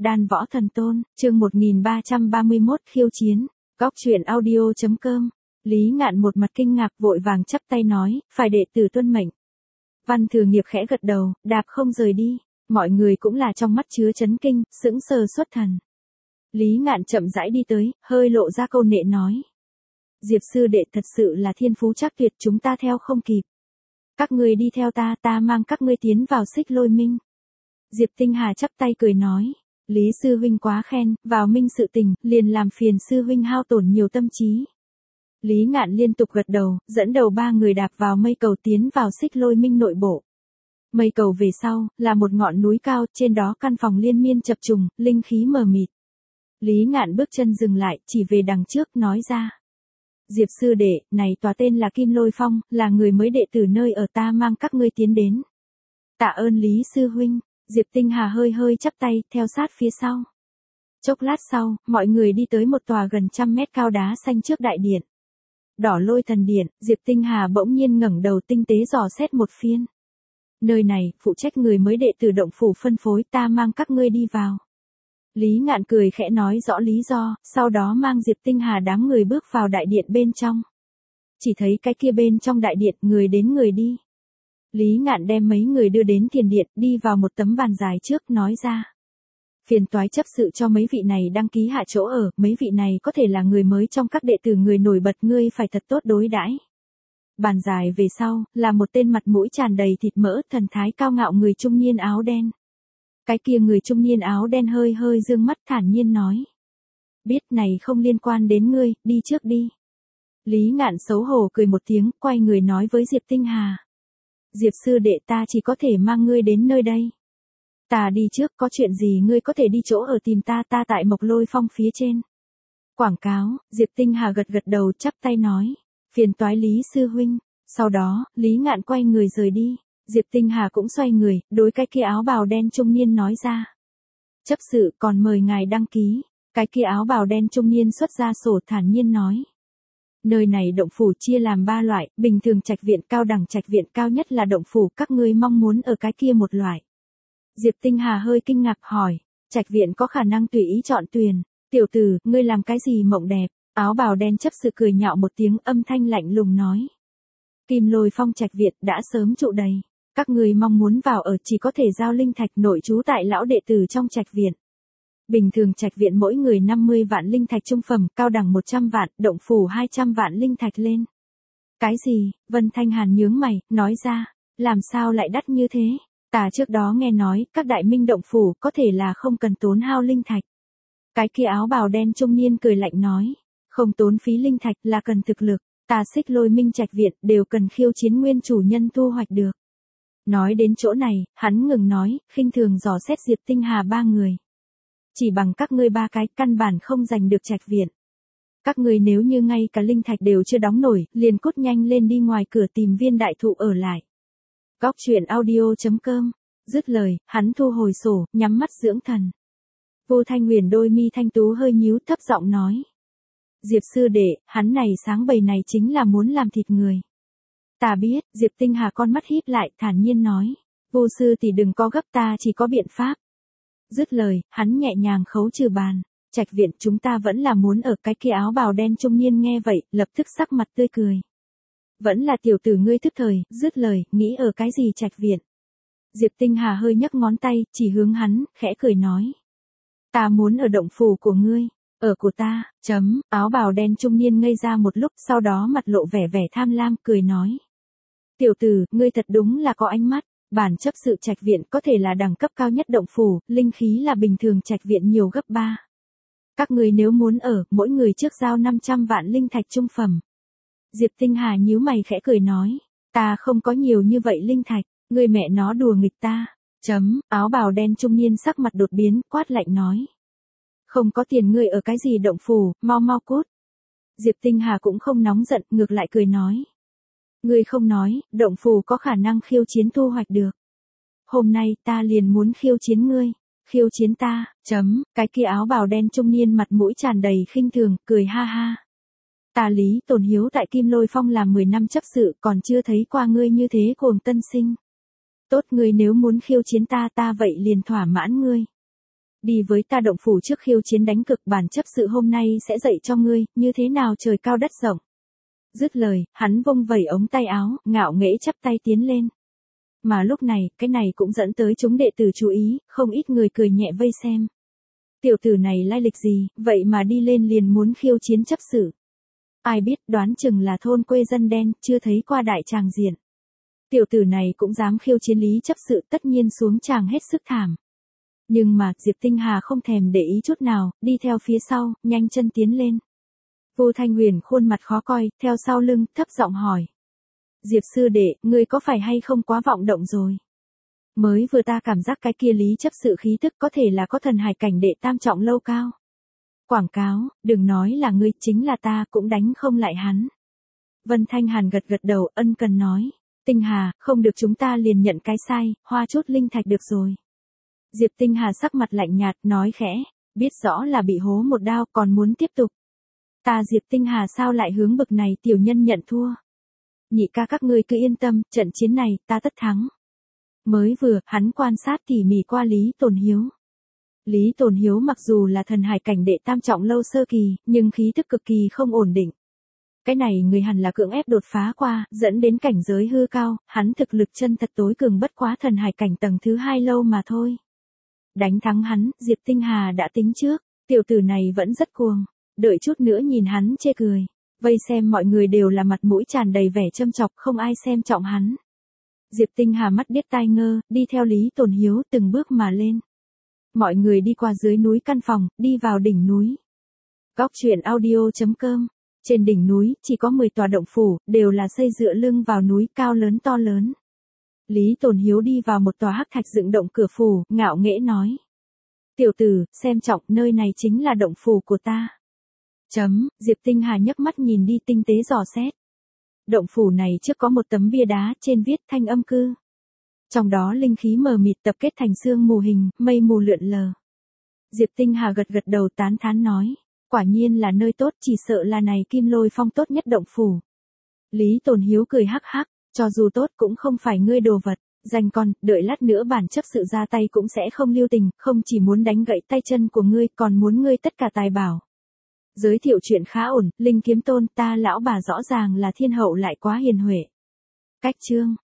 Đan Võ Thần Tôn, chương 1331 khiêu chiến, góc truyện audio.com. Lý Ngạn một mặt kinh ngạc vội vàng chắp tay nói, phải đệ tử tuân mệnh. Văn Thừa Nghiệp khẽ gật đầu, đạp không rời đi, mọi người cũng là trong mắt chứa chấn kinh, sững sờ xuất thần. Lý Ngạn chậm rãi đi tới, hơi lộ ra câu nệ nói. Diệp sư đệ thật sự là thiên phú chắc tuyệt, chúng ta theo không kịp. Các ngươi đi theo ta, ta mang các ngươi tiến vào Xích Lôi Minh. Diệp Tinh Hà chắp tay cười nói, Lý sư huynh quá khen, vào minh sự tình, liền làm phiền sư huynh hao tổn nhiều tâm trí. Lý Ngạn liên tục gật đầu, dẫn đầu ba người đạp vào mây cầu tiến vào Xích Lôi Minh nội bộ. Mây cầu về sau, là một ngọn núi cao, trên đó căn phòng liên miên chập trùng, linh khí mờ mịt. Lý Ngạn bước chân dừng lại, chỉ về đằng trước, nói ra. Diệp sư đệ, này tòa tên là Kim Lôi Phong, là người mới đệ tử nơi ở, ta mang các ngươi tiến đến. Tạ ơn Lý sư huynh. Diệp Tinh Hà hơi hơi chắp tay, theo sát phía sau. Chốc lát sau, mọi người đi tới một tòa gần 100 mét cao đá xanh trước đại điện. Đỏ Lôi Thần Điện, Diệp Tinh Hà bỗng nhiên ngẩng đầu tinh tế dò xét một phiên. Nơi này, phụ trách người mới đệ tử động phủ phân phối, ta mang các ngươi đi vào. Lý Ngạn cười khẽ nói rõ lý do, sau đó mang Diệp Tinh Hà đám người bước vào đại điện bên trong. Chỉ thấy cái kia bên trong đại điện, người đến người đi. Lý Ngạn đem mấy người đưa đến thiền điện, đi vào một tấm bàn dài trước, nói ra. Phiền toái chấp sự cho mấy vị này đăng ký hạ chỗ ở, mấy vị này có thể là người mới trong các đệ tử người nổi bật, ngươi phải thật tốt đối đãi. Bàn dài về sau, là một tên mặt mũi tràn đầy thịt mỡ, thần thái cao ngạo người trung niên áo đen. Cái kia người trung niên áo đen hơi hơi dương mắt thản nhiên nói. Biết này không liên quan đến ngươi, đi trước đi. Lý Ngạn xấu hổ cười một tiếng, quay người nói với Diệp Tinh Hà. Diệp sư đệ, ta chỉ có thể mang ngươi đến nơi đây. Ta đi trước, có chuyện gì ngươi có thể đi chỗ ở tìm ta, ta tại Mộc Lôi Phong phía trên. Quảng cáo, Diệp Tinh Hà gật gật đầu chắp tay nói. Phiền toái Lý sư huynh. Sau đó, Lý Ngạn quay người rời đi. Diệp Tinh Hà cũng xoay người, đối cái kia áo bào đen trung niên nói ra. Chấp sự, còn mời ngài đăng ký. Cái kia áo bào đen trung niên xuất ra sổ thản nhiên nói. Nơi này động phủ chia làm 3 loại, bình thường trạch viện, cao đẳng trạch viện, cao nhất là động phủ, các ngươi mong muốn ở cái kia một loại. Diệp Tinh Hà hơi kinh ngạc hỏi, trạch viện có khả năng tùy ý chọn tuyển, tiểu tử, ngươi làm cái gì mộng đẹp, áo bào đen chấp sự cười nhạo một tiếng, âm thanh lạnh lùng nói. Kim Lôi Phong trạch viện đã sớm trụ đầy, các ngươi mong muốn vào ở chỉ có thể giao linh thạch, nội trú tại lão đệ tử trong trạch viện. Bình thường trạch viện mỗi người 50 vạn linh thạch trung phẩm, cao đẳng 100 vạn, động phủ 200 vạn linh thạch lên. Cái gì? Vân Thanh Hàn nhướng mày, nói ra, làm sao lại đắt như thế? Ta trước đó nghe nói, các đại minh động phủ có thể là không cần tốn hao linh thạch. Cái kia áo bào đen trung niên cười lạnh nói, không tốn phí linh thạch là cần thực lực, ta Xích Lôi Minh trạch viện đều cần khiêu chiến nguyên chủ nhân thu hoạch được. Nói đến chỗ này, hắn ngừng nói, khinh thường dò xét Diệp Tinh Hà ba người. Chỉ bằng các ngươi ba cái, căn bản không giành được trạch viện. Các ngươi nếu như ngay cả linh thạch đều chưa đóng nổi, liền cút nhanh lên đi ngoài cửa tìm viên đại thụ ở lại. Góc truyện audio.com. Dứt lời, hắn thu hồi sổ, nhắm mắt dưỡng thần. Vô Thanh Huyền đôi mi thanh tú hơi nhíu, thấp giọng nói. Diệp sư đệ, hắn này sáng bầy này chính là muốn làm thịt người. Ta biết, Diệp Tinh Hà con mắt híp lại, thản nhiên nói. Vô sư thì đừng có gấp, ta chỉ có biện pháp. Dứt lời, hắn nhẹ nhàng khấu trừ bàn. Trạch viện, chúng ta vẫn là muốn ở. Cái kia áo bào đen trung niên nghe vậy, lập tức sắc mặt tươi cười. Vẫn là tiểu tử ngươi thức thời, dứt lời, nghĩ ở cái gì trạch viện. Diệp Tinh Hà hơi nhấc ngón tay, chỉ hướng hắn, khẽ cười nói. Ta muốn ở động phủ của ngươi, ở của ta, áo bào đen trung niên ngây ra một lúc, sau đó mặt lộ vẻ vẻ tham lam, cười nói. Tiểu tử, ngươi thật đúng là có ánh mắt. Bản chấp sự trạch viện có thể là đẳng cấp cao nhất động phủ, linh khí là bình thường trạch viện nhiều gấp 3. Các người nếu muốn ở, mỗi người trước giao 500 vạn linh thạch trung phẩm. Diệp Tinh Hà nhíu mày khẽ cười nói, ta không có nhiều như vậy linh thạch, người mẹ nó đùa nghịch ta. Áo bào đen trung niên sắc mặt đột biến, quát lạnh nói. Không có tiền ngươi ở cái gì động phủ, mau mau cút. Diệp Tinh Hà cũng không nóng giận, ngược lại cười nói. Ngươi không nói, động phủ có khả năng khiêu chiến thu hoạch được. Hôm nay ta liền muốn khiêu chiến ngươi, khiêu chiến ta, cái kia áo bào đen trung niên mặt mũi tràn đầy khinh thường, cười ha ha. Ta Lý Tồn Hiếu tại Kim Lôi Phong làm 10 năm chấp sự, còn chưa thấy qua ngươi như thế cuồng tân sinh. Tốt, ngươi nếu muốn khiêu chiến ta, ta vậy liền thỏa mãn ngươi. Đi với ta động phủ trước khiêu chiến đánh cực, bản chấp sự hôm nay sẽ dạy cho ngươi, như thế nào trời cao đất rộng. Dứt lời, hắn vung vẩy ống tay áo, ngạo nghễ chắp tay tiến lên. Mà lúc này, cái này cũng dẫn tới chúng đệ tử chú ý, không ít người cười nhẹ vây xem. Tiểu tử này lai lịch gì, vậy mà đi lên liền muốn khiêu chiến chấp sự. Ai biết, đoán chừng là thôn quê dân đen, chưa thấy qua đại tràng diện. Tiểu tử này cũng dám khiêu chiến Lý chấp sự, tất nhiên xuống tràng hết sức thảm. Nhưng mà, Diệp Tinh Hà không thèm để ý chút nào, đi theo phía sau, nhanh chân tiến lên. Vô Thanh Huyền khuôn mặt khó coi, theo sau lưng, thấp giọng hỏi. Diệp sư đệ, ngươi có phải hay không quá vọng động rồi? Mới vừa ta cảm giác cái kia Lý chấp sự khí tức có thể là có thần hải cảnh đệ tam trọng lâu cao. Quảng cáo, đừng nói là ngươi, chính là ta cũng đánh không lại hắn. Vân Thanh Hàn gật gật đầu, ân cần nói. Tinh Hà, không được chúng ta liền nhận cái sai, hoa chút linh thạch được rồi. Diệp Tinh Hà sắc mặt lạnh nhạt, nói khẽ, biết rõ là bị hố một đao còn muốn tiếp tục. Ta Diệp Tinh Hà sao lại hướng bực này tiểu nhân nhận thua. Nhị ca các ngươi cứ yên tâm, trận chiến này, ta tất thắng. Mới vừa, hắn quan sát tỉ mỉ qua Lý Tồn Hiếu. Lý Tồn Hiếu mặc dù là thần hải cảnh đệ tam trọng lâu sơ kỳ, nhưng khí tức cực kỳ không ổn định. Cái này người hẳn là cưỡng ép đột phá qua, dẫn đến cảnh giới hư cao, hắn thực lực chân thật tối cường bất quá thần hải cảnh tầng thứ 2 lâu mà thôi. Đánh thắng hắn, Diệp Tinh Hà đã tính trước, tiểu tử này vẫn rất cuồng, đợi chút nữa nhìn hắn chê cười. Vây xem mọi người đều là mặt mũi tràn đầy vẻ châm chọc, không ai xem trọng hắn. Diệp Tinh Hà mắt điếc tai ngơ, đi theo Lý Tồn Hiếu từng bước mà lên. Mọi người đi qua dưới núi căn phòng, đi vào đỉnh núi. Góc truyện audio.com. Trên đỉnh núi, chỉ có 10 tòa động phủ, đều là xây dựa lưng vào núi cao lớn to lớn. Lý Tồn Hiếu đi vào một tòa hắc thạch dựng động cửa phủ, ngạo nghễ nói. Tiểu tử, xem trọng, nơi này chính là động phủ của ta. Diệp Tinh Hà nhấc mắt nhìn đi tinh tế dò xét. Động phủ này trước có một tấm bia đá, trên viết Thanh Âm Cư. Trong đó linh khí mờ mịt tập kết thành sương mù hình, mây mù lượn lờ. Diệp Tinh Hà gật gật đầu tán thán nói. Quả nhiên là nơi tốt, chỉ sợ là này Kim Lôi Phong tốt nhất động phủ. Lý Tồn Hiếu cười hắc hắc, cho dù tốt cũng không phải ngươi đồ vật, dành con, đợi lát nữa bản chấp sự ra tay cũng sẽ không lưu tình, không chỉ muốn đánh gãy tay chân của ngươi, còn muốn ngươi tất cả tài bảo. Giới thiệu chuyện khá ổn, Linh Kiếm Tôn, ta lão bà rõ ràng là thiên hậu lại quá hiền huệ. Cách chương